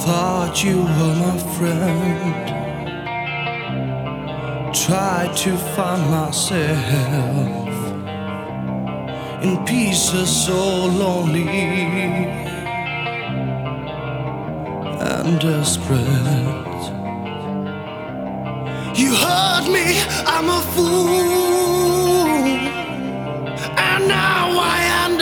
thought you were my friend. Tried to find myself in pieces so lonely and desperate. You hurt me, I'm a fool, and now I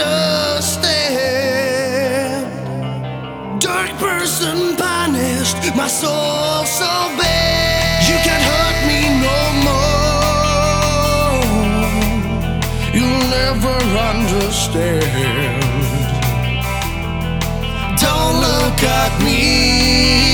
understand. Dark person punished my soul so bad. You can't hurt me no more. You'll never understand. Don't look at me